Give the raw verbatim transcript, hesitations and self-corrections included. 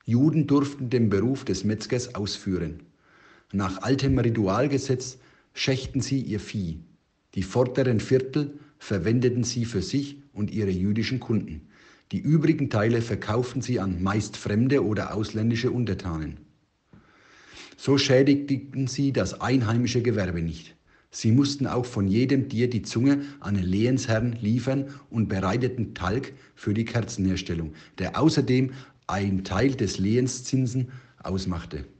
Juden durften den Beruf des Metzgers ausführen. Nach altem Ritualgesetz schächten sie ihr Vieh. Die vorderen Viertel verwendeten sie für sich und ihre jüdischen Kunden. Die übrigen Teile verkauften sie an meist fremde oder ausländische Untertanen. So schädigten sie das einheimische Gewerbe nicht. Sie mussten auch von jedem Tier die Zunge an den Lehensherrn liefern und bereiteten Talg für die Kerzenherstellung, der außerdem einen Teil des Lehenszinsen ausmachte.